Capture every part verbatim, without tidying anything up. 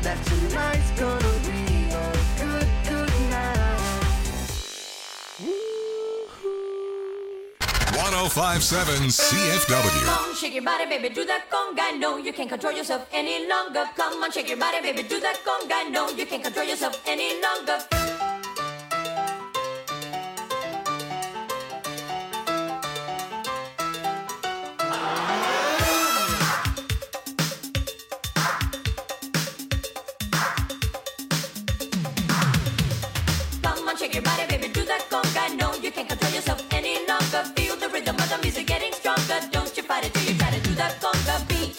that tonight's gonna be a good, good night. one oh five point seven C F W. Come on, shake your body, baby, do that conga. No, you can't control yourself any longer. Come on, shake your body, baby, do that conga. No, you can't control yourself any longer. Come on, shake your body, baby, do that conga. No, you can't control yourself any longer. Feel the rhythm of the music getting stronger. Don't you fight it till you try to do that conga beat.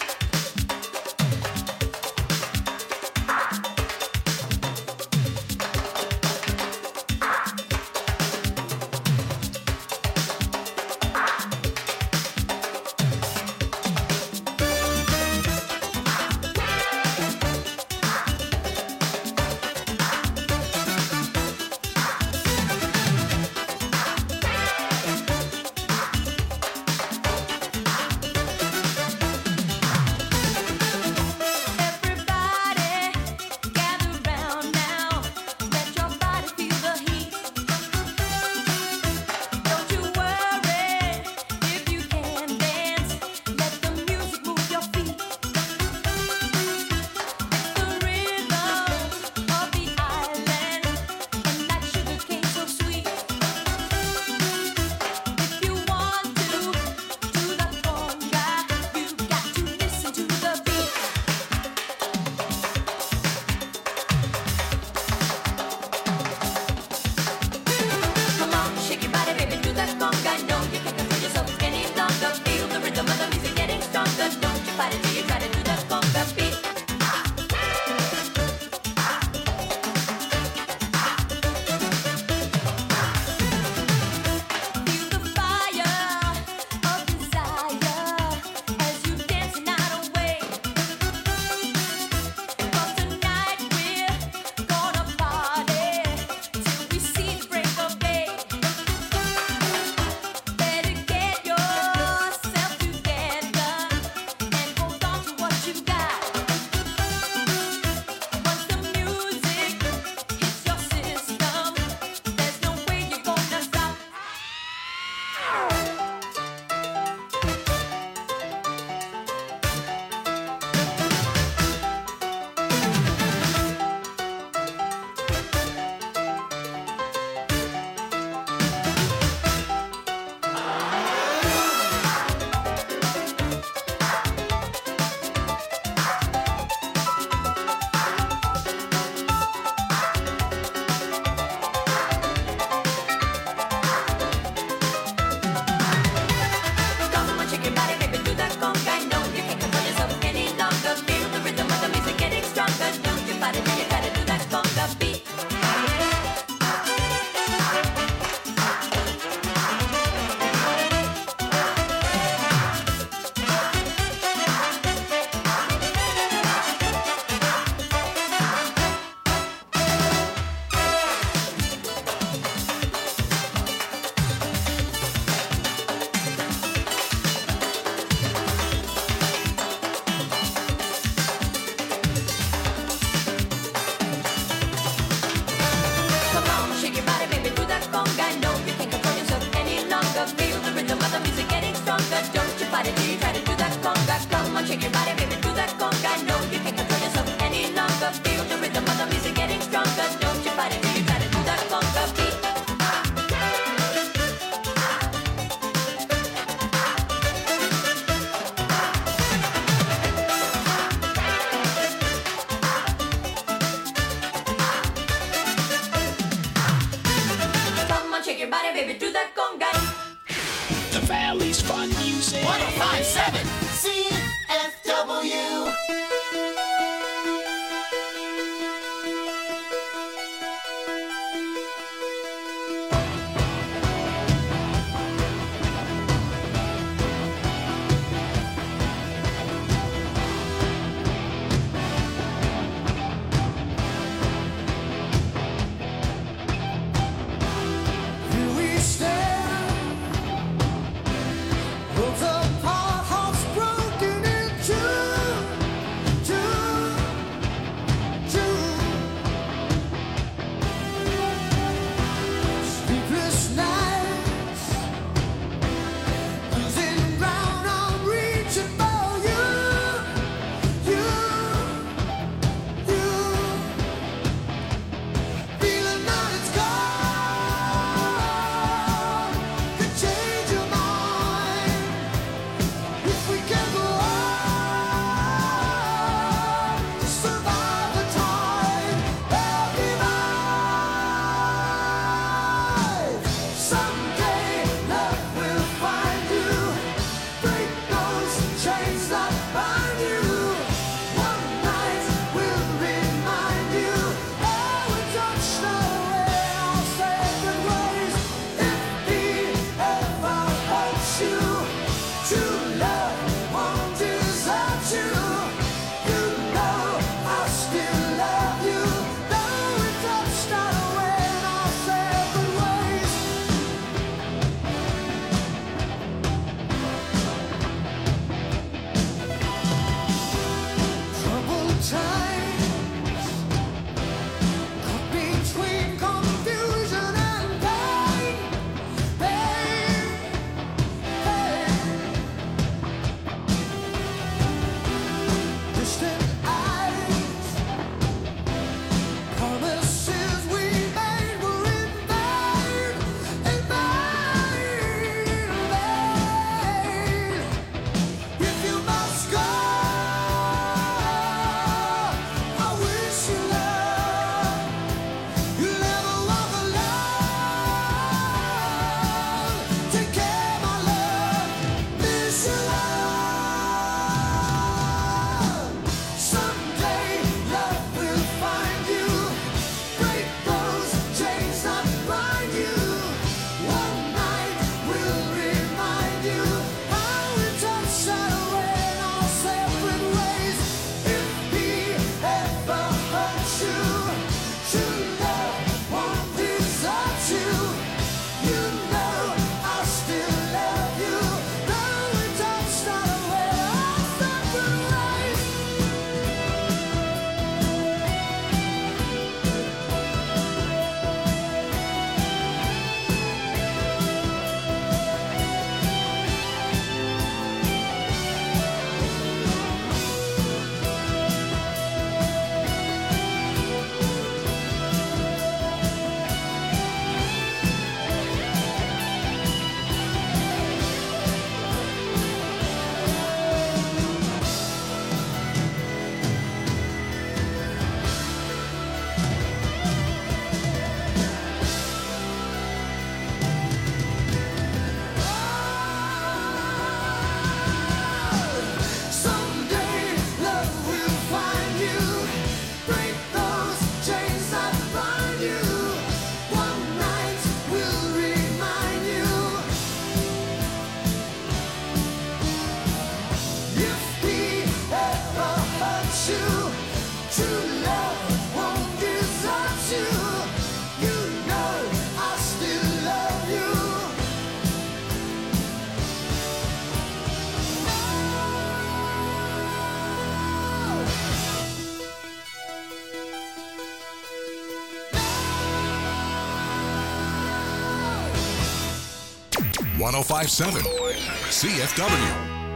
Here we stand, worlds apart. one oh five point seven C F W.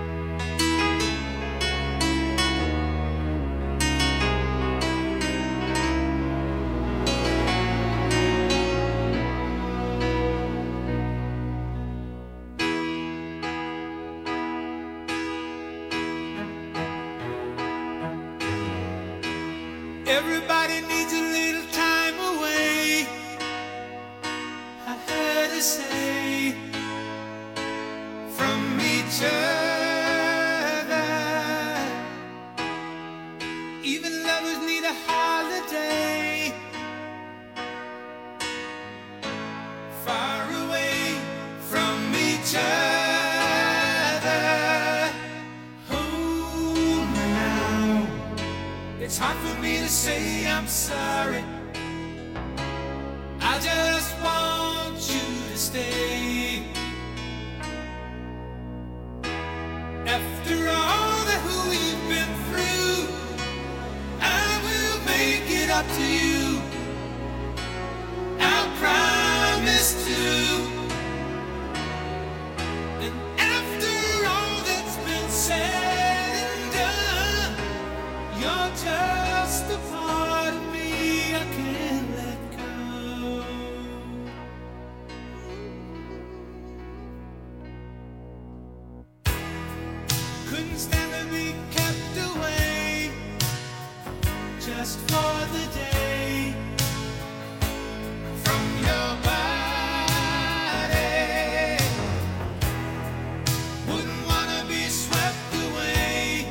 Everybody needs a little time away, I heard her say, from each other. Even lovers need a holiday, far away from each other. Oh, now it's hard for me to say I'm sorry. I just want you to stay. After all that we've been through, I will make it up to you. I promise to. And after all that's been said and done, you're just a part of me I can't let go. Couldn't stand to be kept away just for the day from your body. Wouldn't wanna be swept away,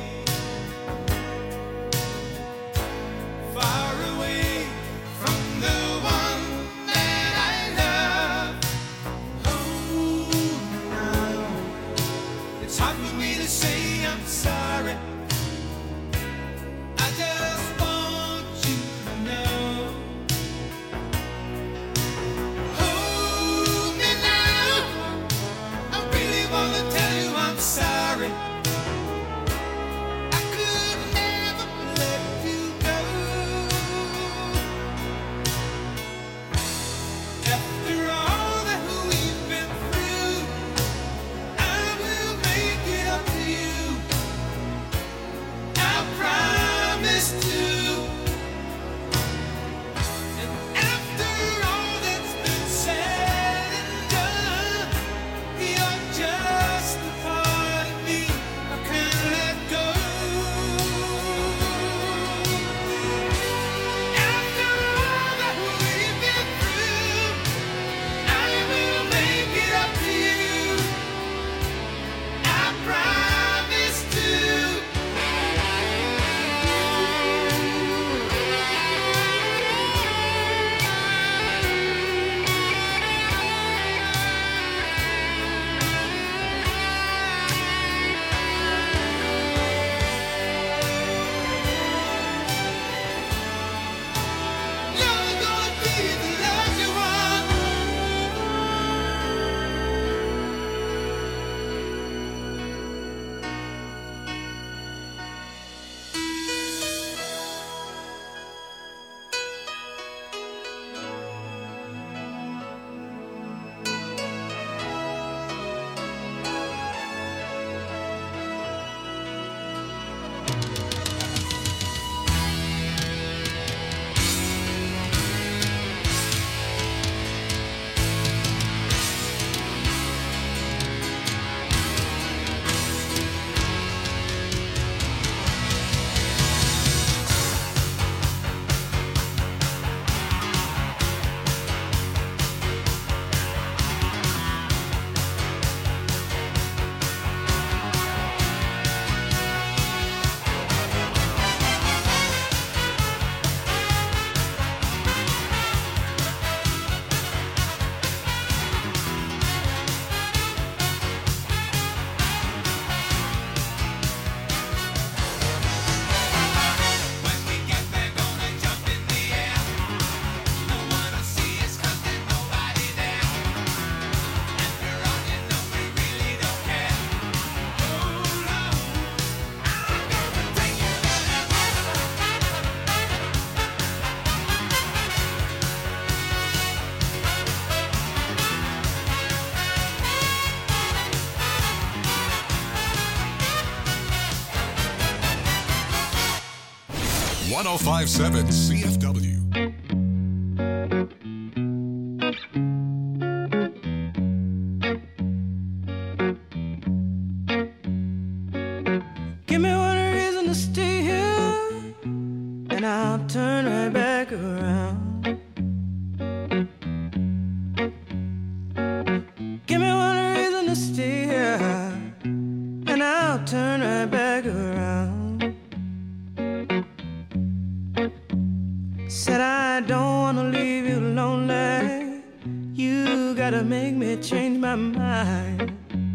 far away from the one that I love. Oh, no, it's hard for me to say I'm sorry. I just want you to know one oh five point seven C F W. Give me one reason to stay here, and I'll turn right back around. Give me one reason to stay here, and I'll turn right back around. Said I don't wanna leave you lonely. You gotta make me change my mind.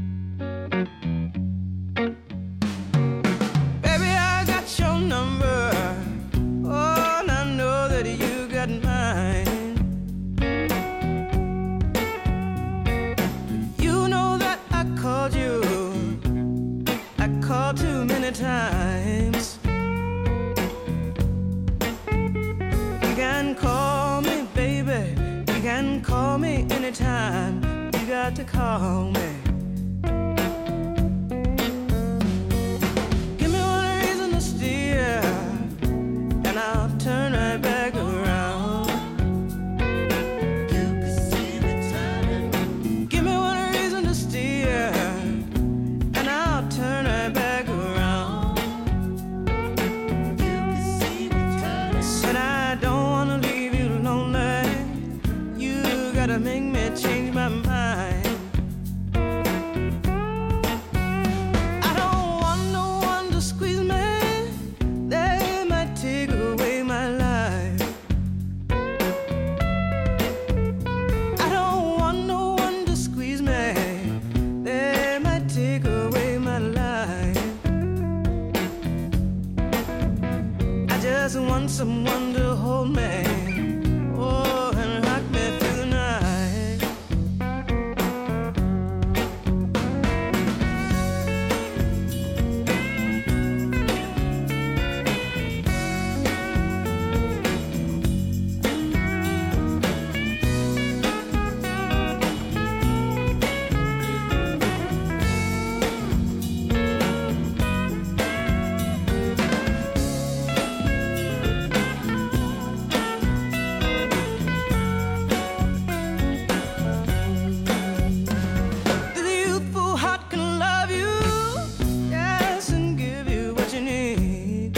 Baby, I got your number. Oh, and I know that you got mine. You know that I called you. I called too many times. You can call me, baby. You can call me anytime. You got to call me. Give me one reason to steer, and I'll turn right back around. You can see me turning. Give me one reason to steer, and I'll turn right back around. You can see me turning. Said I don't wanna leave you lonely. You gotta make me change my mind. I don't want no one to squeeze me. They might take away my life. I don't want no one to squeeze me. They might take away my life. I just want someone to hold me. Oh, and rock me through the night. The youthful heart can love you, yes, and give you what you need.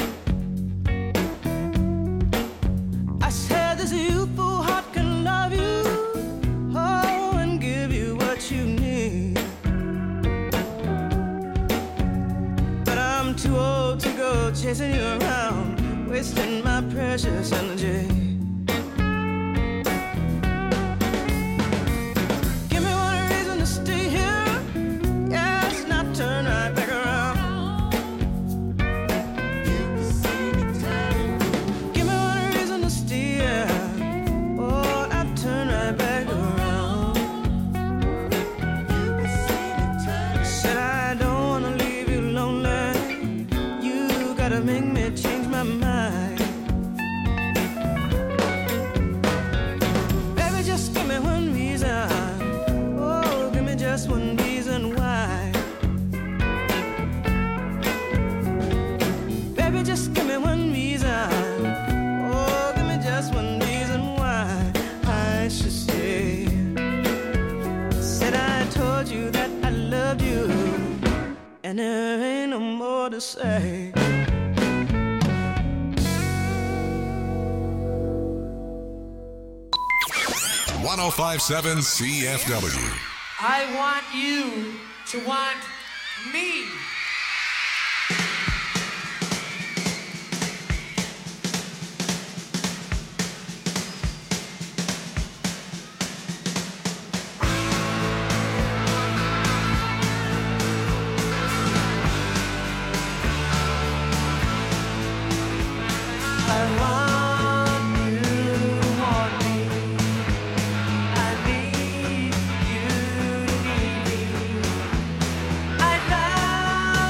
I said this youthful heart can love you, oh, and give you what you need. But I'm too old to go chasing you around, wasting my precious energy. Give me one reason to stay here, yes, and I'll turn right back around. You can see me turning. Give me one reason to stay here, oh, and I'll turn right back around. You can see me turning. Said I don't wanna leave you lonely. You gotta make me change my mind. Baby, just give me one reason. Oh, give me just one reason why. Baby, just give me one reason. Oh, give me just one reason why I should stay. Said I told you that I loved you, and there ain't no more to say. one oh five point seven C F W. I want you to want me. I want you to want me. I need you to need me. I love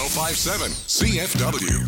five seven C F W.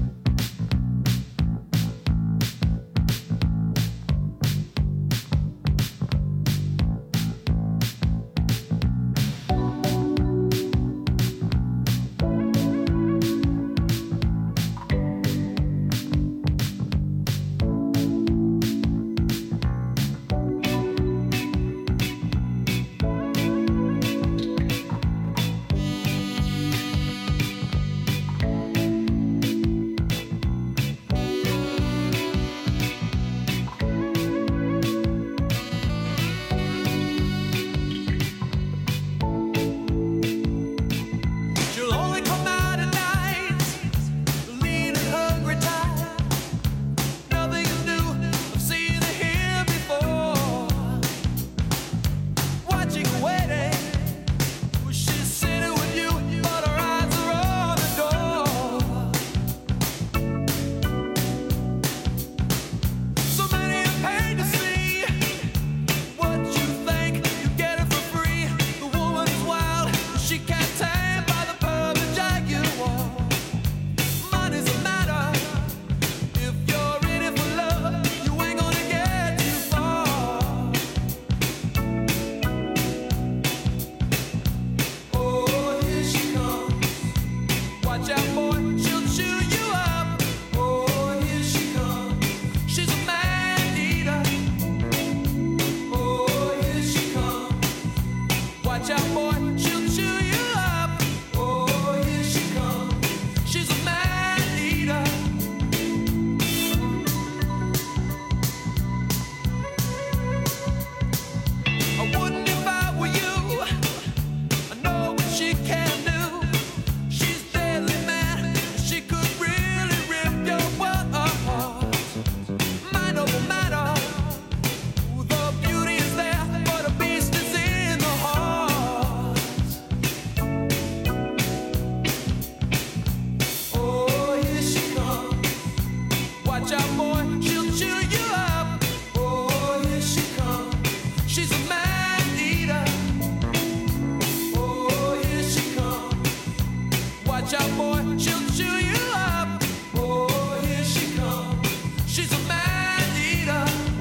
She'll only come out at night, lean and hungry, tired. Nothing is new. I've seen her here before. Watching, waiting. Well, she's sitting with you, but her eyes are on the door. So many are paid to see what you think. You get it for free. The woman is wild. She can't tame by the perfect jaguar. Money's a matter. If you're in it for love, you ain't gonna get too far. Oh, here she comes. Watch out, boy, she'll chew you up. Oh, here she comes. She's a man eater. Oh, here she comes. Watch out, boy, she'll chew you up. Oh, here she comes. She's a man eater. I wouldn't if I were you. I know what she can do. She's deadly mad. She could really rip your world apart. Mind over matter. The beauty is there, but a beast is in the heart. Oh, here she comes. Watch out, boy, she'll chew you up. Oh, here she comes. She's a man eater. Oh, here she comes. Watch out, boy, she'll chew you up. Oh, here she comes. She's a man eater.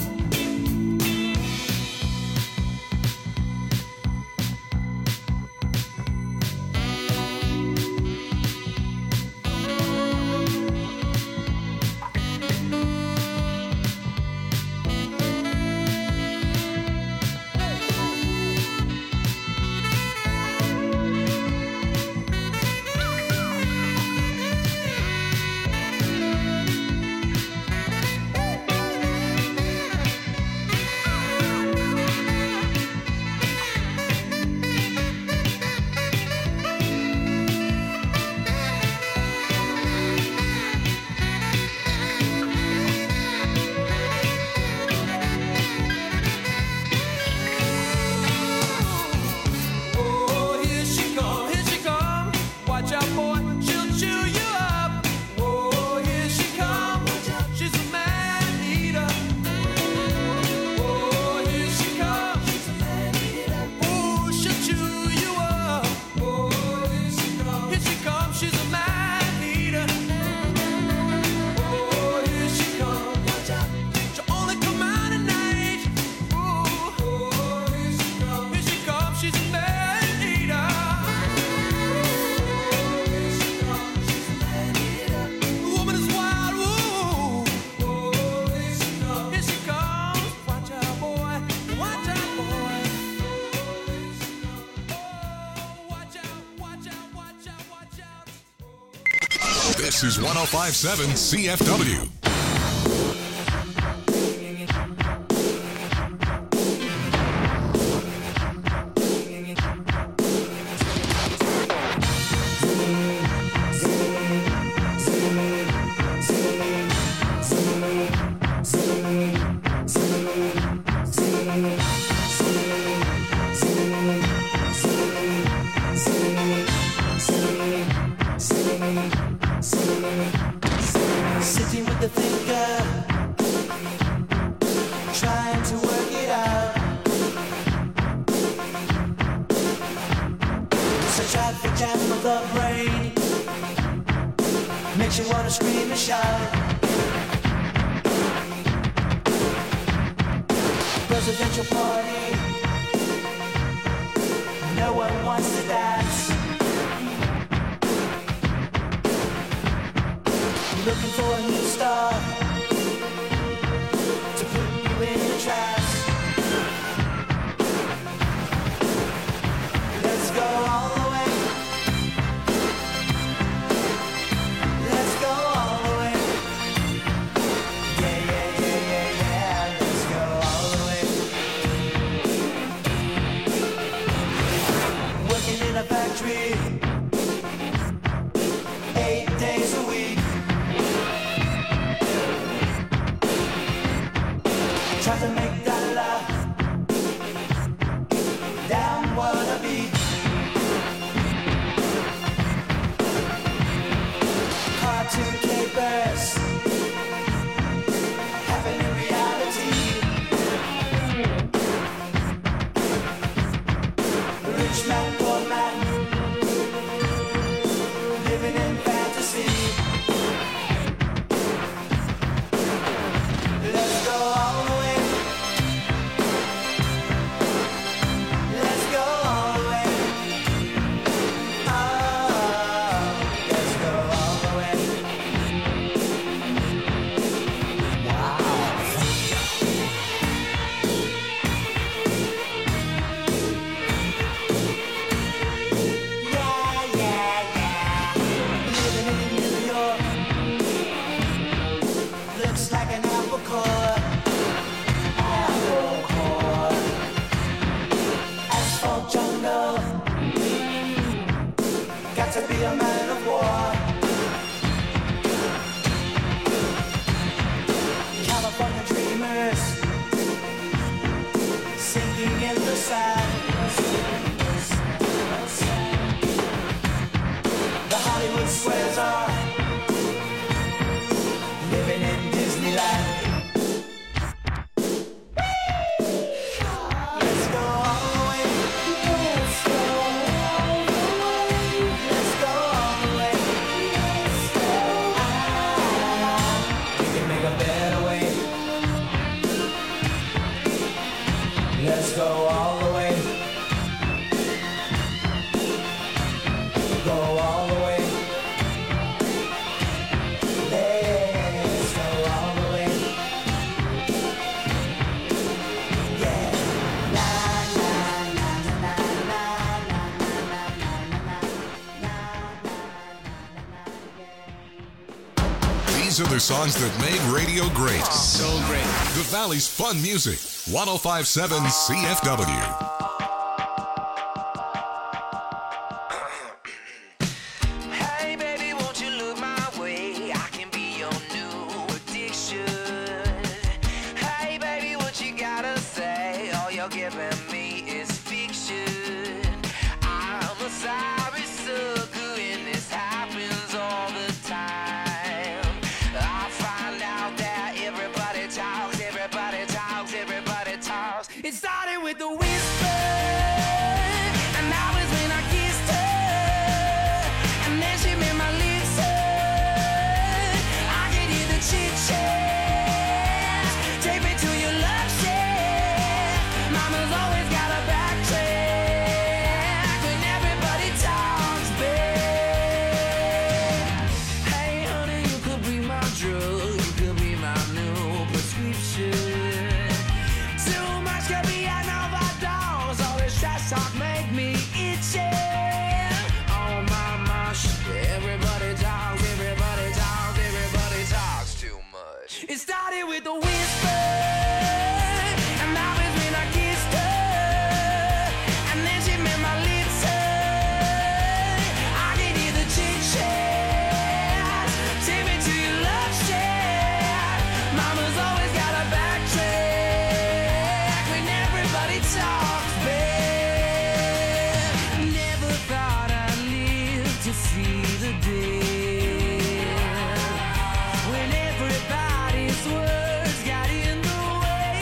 Oh, here she come, here she come. Watch out, boy, she'll chew you up. Oh, here she come. She's a man eater. Oh, here she comes. Oh, she'll chew you up. Oh, here she comes. Here she comes. She's a man eater. Oh, here she comes. She'll only come out at night. Oh, here she comes. Here she comes. She's a man eater. The woman is wild. Ooh. Here she comes. Watch out, boy. Watch out, boy. Oh, watch out, watch out, watch out, watch out. This is one oh five seven C F W. Sitting with the Makes you wanna scream and shout. Presidential party. No one wants to dance. Looking for a new star to put you in a trance. Let's go all the way. Let's go all the way. Yeah, yeah, yeah, yeah, yeah. Let's go all the way. Working in a factory, eight days a week. Try to make that laugh down wanna be. Cartoon capers happen in reality. Rich man, poor man, living in fantasy. Let's go all the way. Let's go all the way. Oh, let's go all the way. Yeah, yeah, yeah. Living in New York looks like an apple core. Apple core. Asphalt jungle. Got to be a man of war. California dreamers sinking in the sand. The Hollywood squares are living in Disneyland. Let's go all the way. Let's go all the way. Let's go all the way. Ah, we can make a better way. Let's go all the way. Go all the way. Let's go all the way. Yeah. La la la la la la These are the songs that made radio great. So great. The Valley's fun music. one oh five point seven C F W. Hey baby, won't you look my way? I can be your new addiction. Hey baby, what you gotta say? All you're giving me is fiction. I'm a sorry sucker and this happens all the time. I find out that everybody talks, everybody talks, everybody talks. It started with the whisper, and that was when I kissed her. And then she made my lips hurt. I could hear the chit chat. Take me to your love shack. Mama's always got a backtrack when everybody talks back. Hey honey, you could be my drug. You could be my new prescription. Too much could be an overdose. All this trash talk make me itchy. Oh my gosh, everybody talks, everybody talks, everybody talks too much. It started with a whisper, and that was when I kissed her. And then she made my lips hurt. I could hear the chit chat. Take me to your love shack. Mama's always got a backtrack when everybody talks back. Never thought I'd live to see the day when everybody's words got in the way.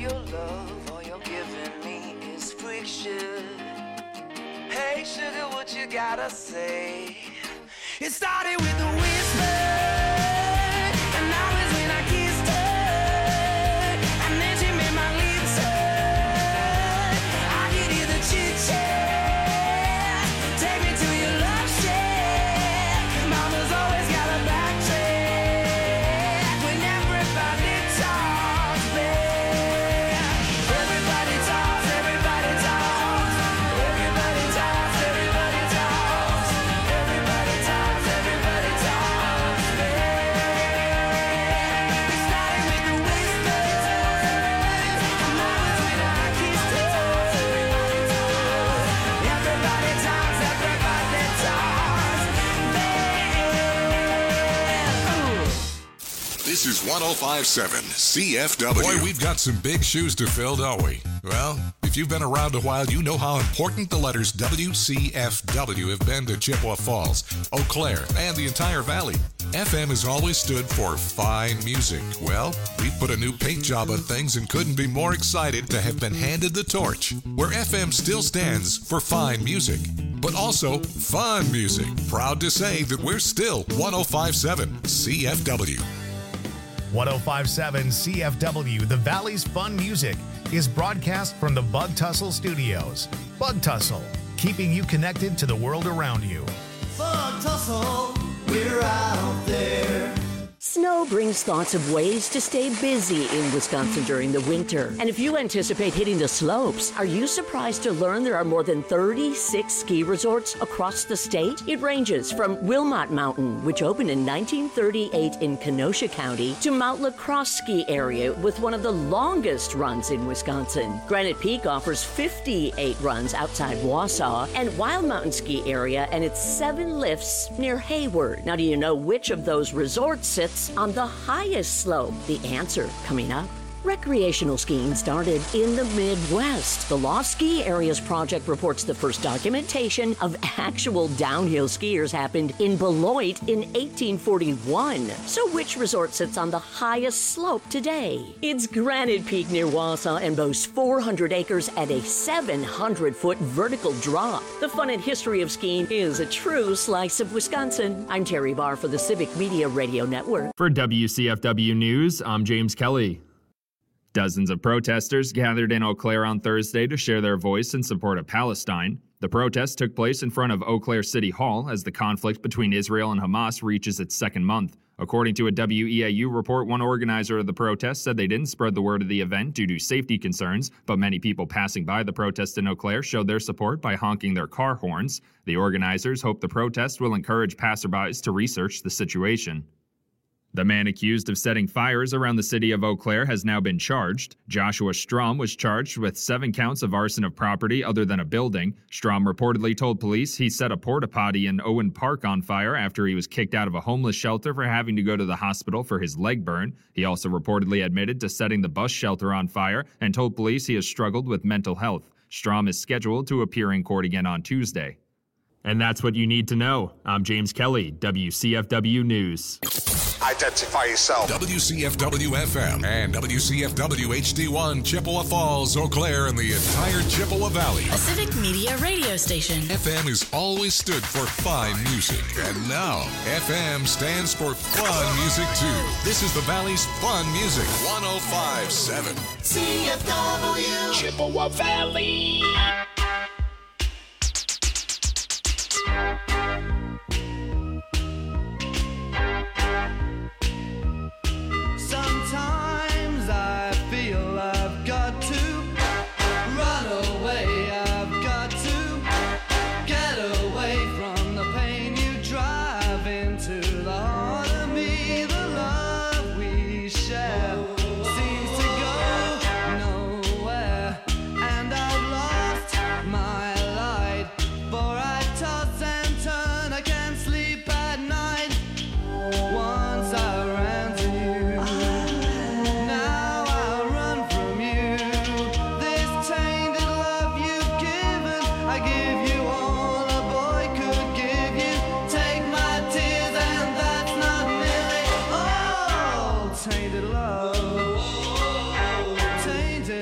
your love, all you're giving me is friction. Hey, sugar, what you gotta say? It started with a whisper, and now is when I kissed her, and then she made my lips hurt. I could hear the chit-chat, take me to your love shack. Mama's always got a backtrack when everybody talks back. Everybody talks, everybody talks, everybody talks, everybody talks, everybody talks, everybody talks back. It started with the whispers, and now it's when I kissed her. Everybody talks, everybody talks back. This is one oh five point seven C F W. Boy, we've got some big shoes to fill, don't we? Well, if you've been around a while, you know how important the letters W C F W have been to Chippewa Falls, Eau Claire, and the entire valley. F M has always stood for fine music. Well, we've put a new paint job on things and couldn't be more excited to have been handed the torch, where F M still stands for fine music, but also fun music. Proud to say that we're still one oh five point seven C F W. one oh five point seven C F W, the Valley's fun music, is broadcast from the Bug Tussle Studios. Bug Tussle, keeping you connected to the world around you. Bug Tussle, we're out there. Snow brings thoughts of ways to stay busy in Wisconsin during the winter. And if you anticipate hitting the slopes, are you surprised to learn there are more than thirty-six ski resorts across the state? It ranges from Wilmot Mountain, which opened in nineteen thirty-eight in Kenosha County, to Mount La Crosse Ski Area with one of the longest runs in Wisconsin. Granite Peak offers fifty-eight runs outside Wausau, and Wild Mountain Ski Area and its seven lifts near Hayward. Now, do you know which of those resorts sits on the highest slope? The answer coming up. Recreational skiing started in the Midwest. The Lost Ski Areas Project reports the first documentation of actual downhill skiers happened in Beloit in eighteen forty-one. So which resort sits on the highest slope today? It's Granite Peak near Wausau and boasts four hundred acres and a seven hundred foot vertical drop. The fun and history of skiing is a true slice of Wisconsin. I'm Terry Barr for the Civic Media Radio Network. For W C F W News, I'm James Kelly. Dozens of protesters gathered in Eau Claire on Thursday to share their voice in support of Palestine. The protest took place in front of Eau Claire City Hall as the conflict between Israel and Hamas reaches its second month. According to a W E A U report, one organizer of the protest said they didn't spread the word of the event due to safety concerns, but many people passing by the protest in Eau Claire showed their support by honking their car horns. The organizers hope the protest will encourage passerbys to research the situation. The man accused of setting fires around the city of Eau Claire has now been charged. Joshua Strom was charged with seven counts of arson of property other than a building. Strom reportedly told police he set a porta potty in Owen Park on fire after he was kicked out of a homeless shelter for having to go to the hospital for his leg burn. He also reportedly admitted to setting the bus shelter on fire and told police he has struggled with mental health. Strom is scheduled to appear in court again on Tuesday. And that's what you need to know. I'm James Kelly, W C F W News. Identify yourself. W C F W F M and W C F W H D one, Chippewa Falls, Eau Claire, and the entire Chippewa Valley. A Civic Media radio station. F M has always stood for fine music, and now F M stands for fun music too. This is the Valley's fun music, one oh five point seven C F W Chippewa Valley. Sometimes I feel I've got to run away. I've got to get away from the pain you drive into the heart of me. The love we share seems to go nowhere, and I've lost my light. For I toss and turn, I can't sleep at night. Once I ran to you, now I run from you. This tainted love you've given, I give you all a boy could give you. Take my tears and that's not nearly all. Tainted love, tainted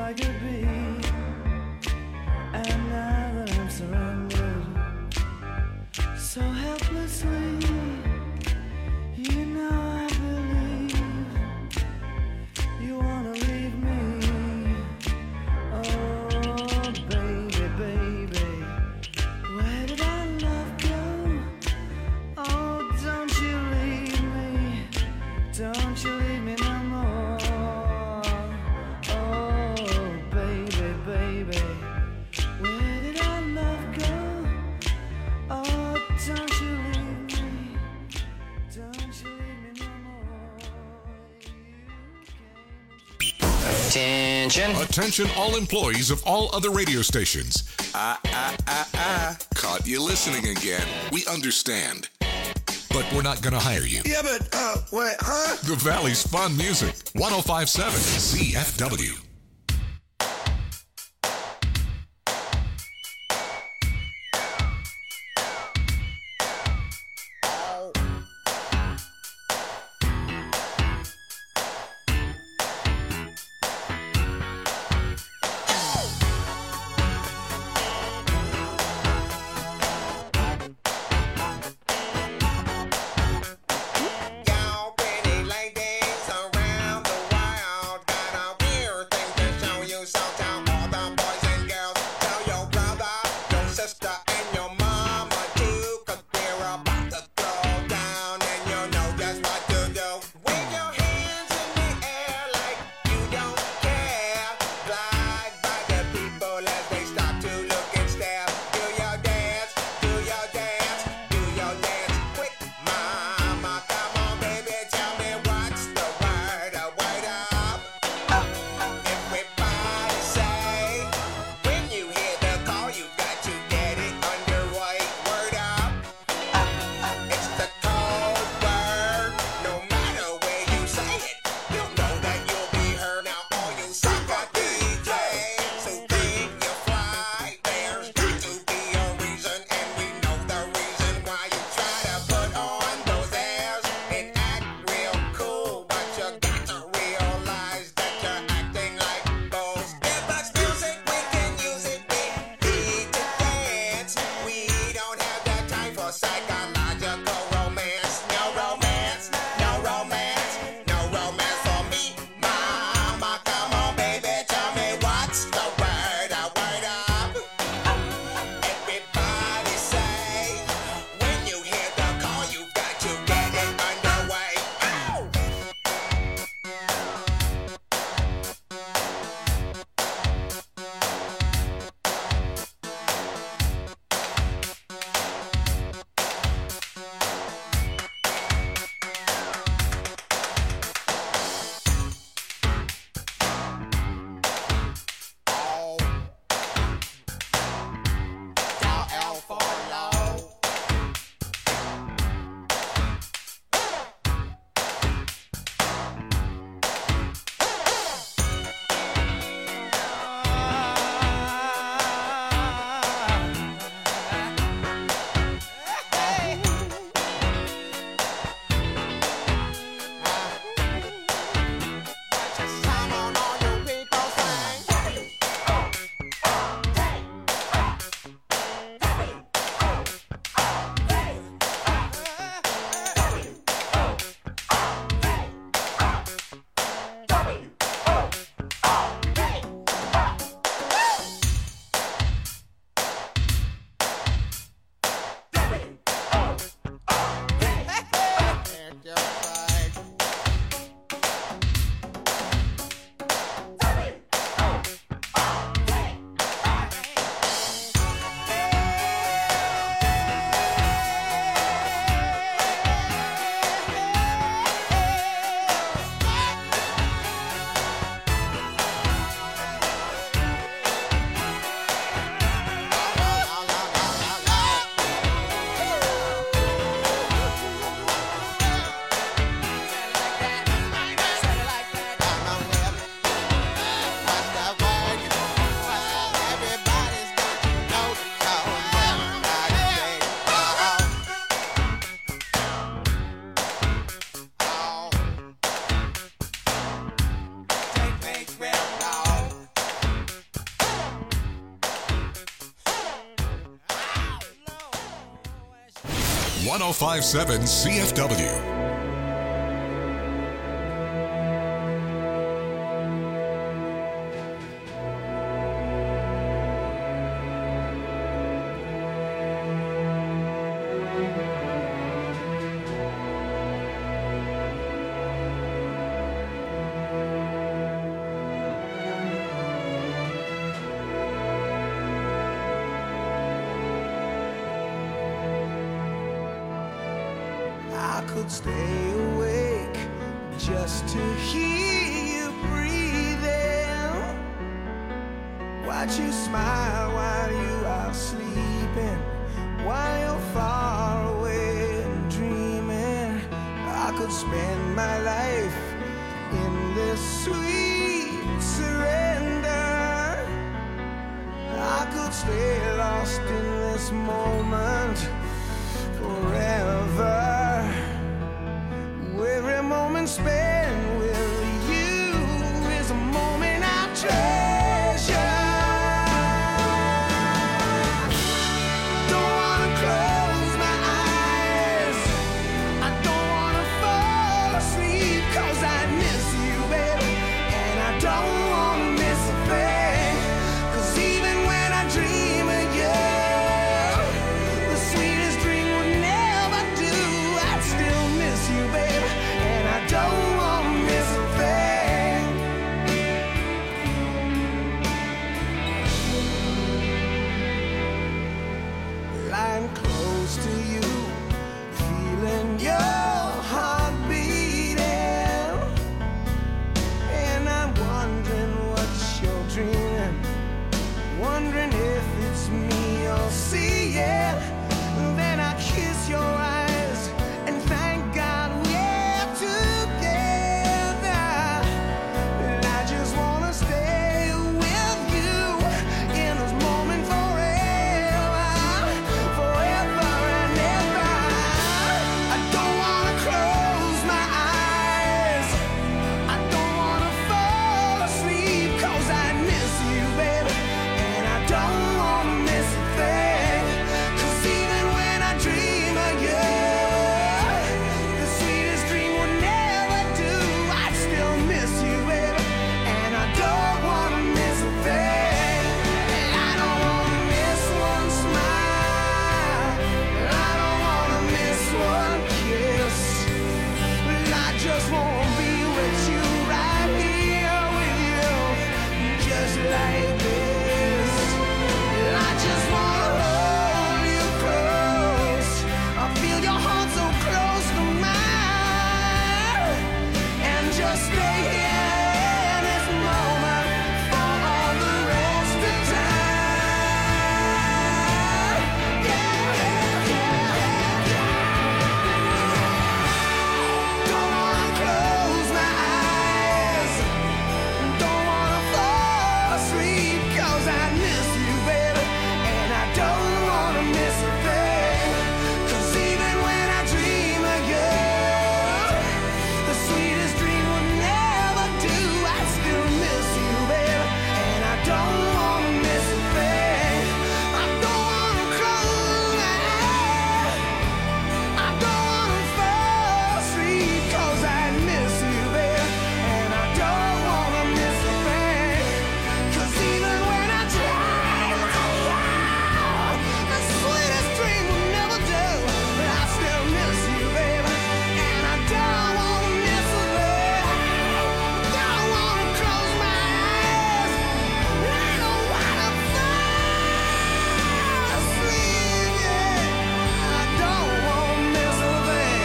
I could be. And now that I'm surrendered so helplessly, you know I believe you wanna leave me. Oh, baby, baby, where did our love go? Oh, don't you leave me, don't you leave me no more. Oh, baby, baby, where did our love go? Oh, don't you leave me, don't you leave me no more. Attention. Attention, all employees of all other radio stations. Ah, ah, ah, ah. Caught you listening again. We understand. But we're not going to hire you. Yeah, but, uh, what, huh? The Valley's Fun Music. one oh five point seven C F W. Y'all pretty ladies around the world got a weird thing one oh five point seven C F W. I could stay awake just to hear you breathing. Watch you smile while you are sleeping, while you're far away and dreaming. I could spend my life in this sweet surrender. I could stay lost in this moment forever. Every moment spent with you is a moment I treasure. Don't wanna close my eyes, I don't wanna fall asleep, 'cause I miss you, baby, and I don't wanna miss a thing. 'Cause even when I dream of you, the sweetest dream would never do. I'd still miss you, baby, and I don't wanna miss a thing. Lying close to you, feeling your heart beating, and I'm wondering what you're dreaming, wondering if it's me you're seeing. Then I kiss your eyes and thank God we're together. And I just wanna stay with you in this moment forever, forever and ever. I don't wanna close my eyes, I don't wanna fall asleep, 'cause I miss you, baby, and I don't wanna miss a thing. 'Cause even when I dream of you, the sweetest dream would never do. I'd still miss you, baby, and I don't wanna miss a thing. And I don't wanna miss one smile, I don't wanna miss one kiss, but I just wanna be with you, right here with you, just like this. And I just wanna hold you close, I feel your heart so close to mine, and just stay here in this moment for all the rest of time. Yeah, yeah, yeah, yeah. Don't wanna close my eyes, don't wanna fall asleep, 'cause I miss you, baby, and I don't wanna miss a thing. 'Cause even when I dream of you, the sweetest dream would never do. I still miss you, baby, and I don't wanna miss a thing. I don't wanna close my eyes, I don't wanna fall asleep, 'cause I miss you, baby, and I don't wanna miss a thing. 'Cause even when I dream of you, the sweetest dream will never do. But I still miss you, baby, and I don't wanna miss a thing. Don't wanna close my eyes, I don't wanna fall asleep, yeah. I don't wanna miss a thing.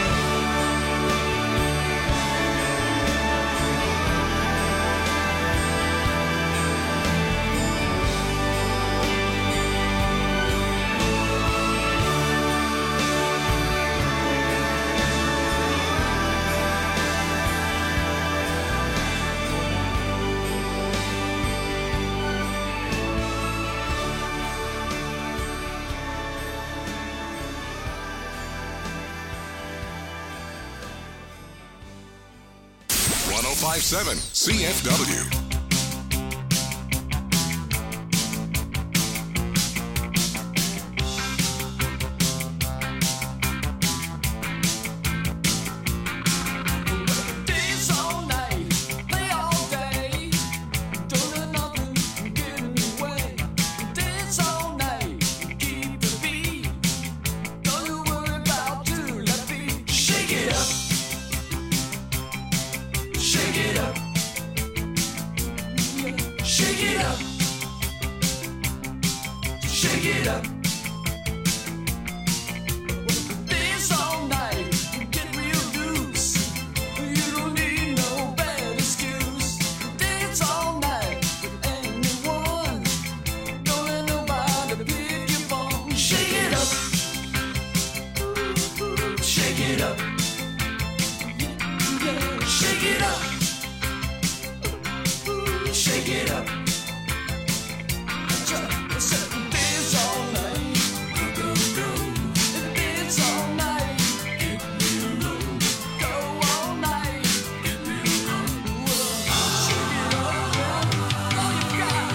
one oh five point seven C F W. Shake it up. Shake it up. Dance all night. Get real loose. You don't need no bad excuse. Dance all night with anyone. Don't let nobody pick your bone. Shake it up. Shake it up. Yeah, shake it up. Shake it up. Dance all night. Dance all night. Go all night. Shake it up. All you got.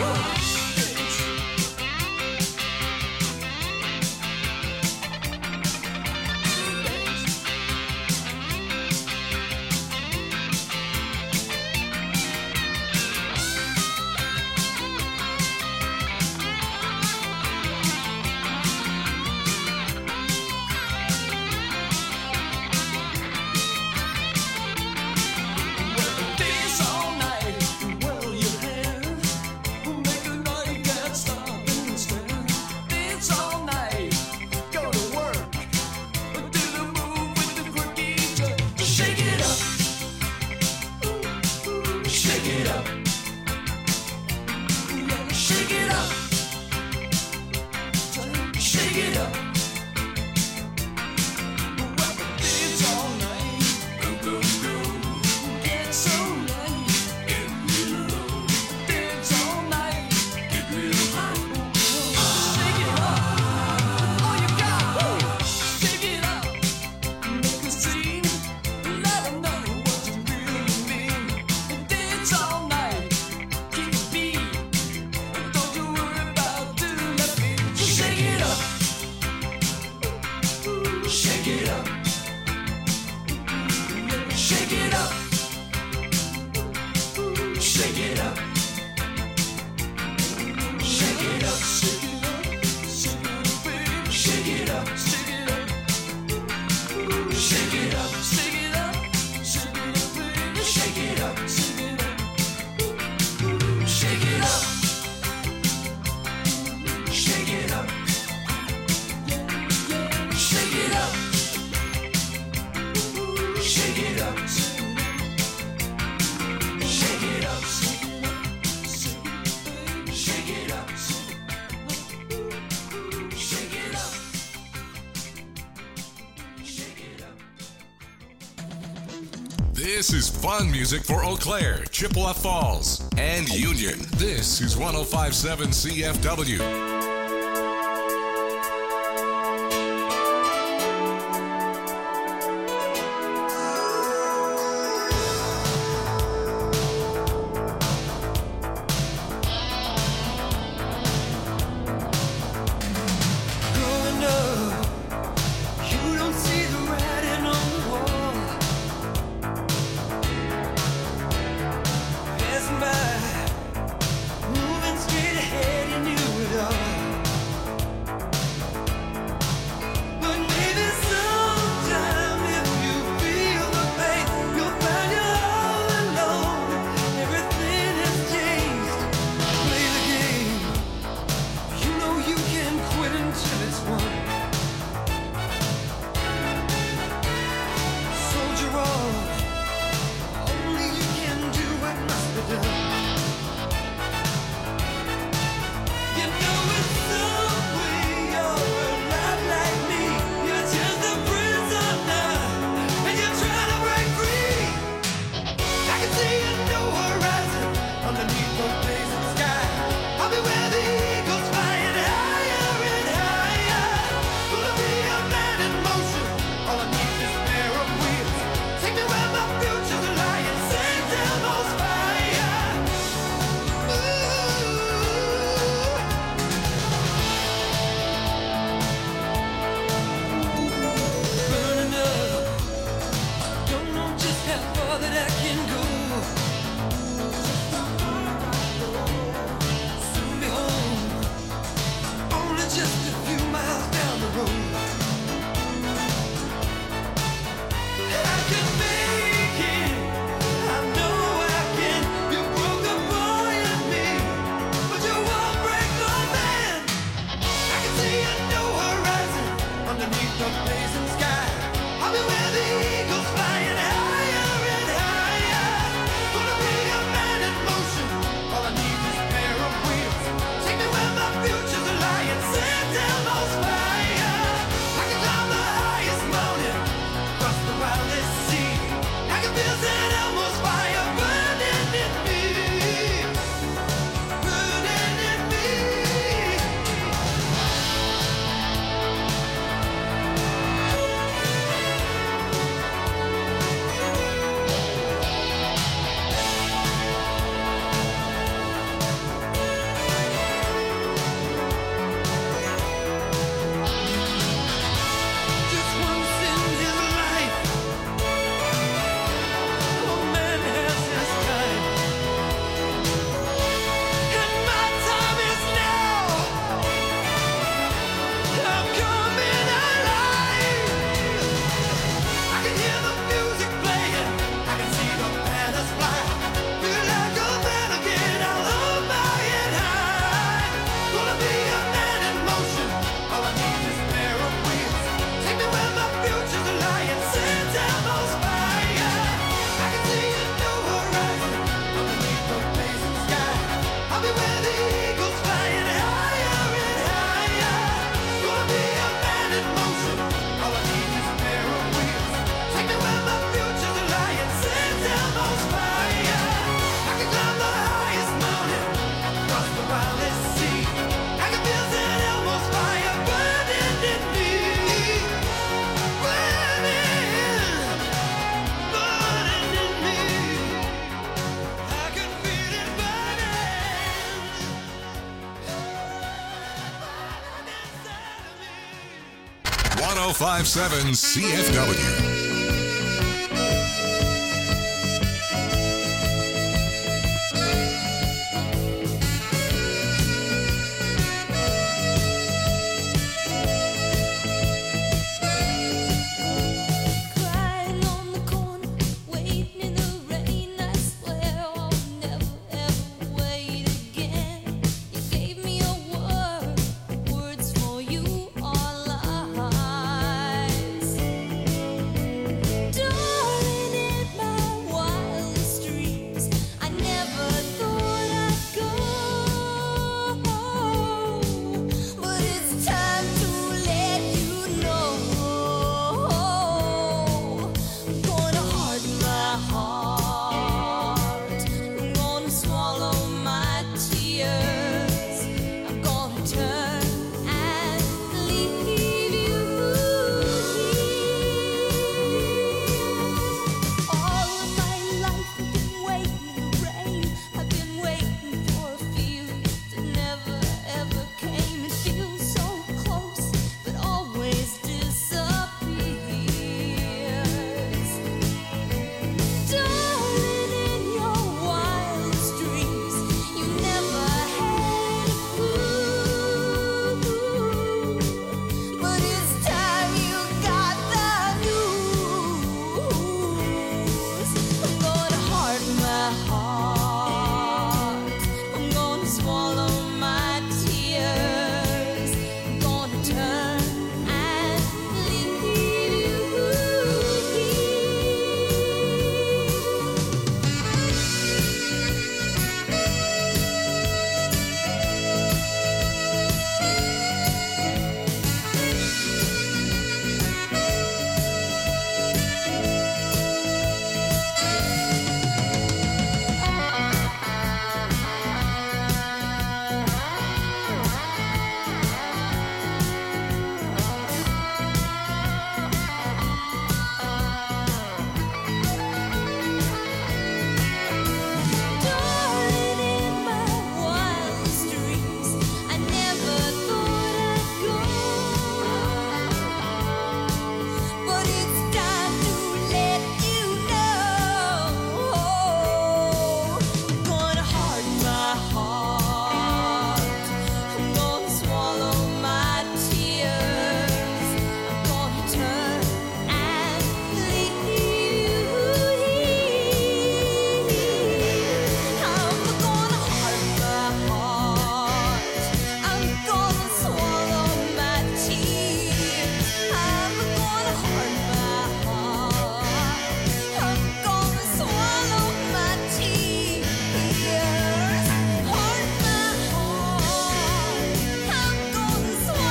Dance all night. Whirl your hair. Make a night can't stop and stare. Dance all night. Go to work. Do the move with the quirky jerk. Shake it up. Shake it up. Yeah, shake it up. Shake it up. Dance all night. Get so nice. Dance all night. Shake it up. All you got. Shake it up. Make a scene. Let 'em know what you really mean. Dance all night. Keep the beat. Don't you worry about doing that beat. Shake it up. Shake it up. Shake it up. Shake it up. Shake it up. Shake it up. Shake it up. Shake it up. Shake it up. Shake it up. Shake it up. Shake it up. Shake it up. Shake it up. Shake it up. Shake it up. Shake it up. Shake it up. Shake it up. This is fun music for Eau Claire, Chippewa Falls, and Union. This is one oh five point seven C F W. Growing up, you don't see the writing on the wall. Passing by, moving straight ahead, you knew it all. oh five seven C F W.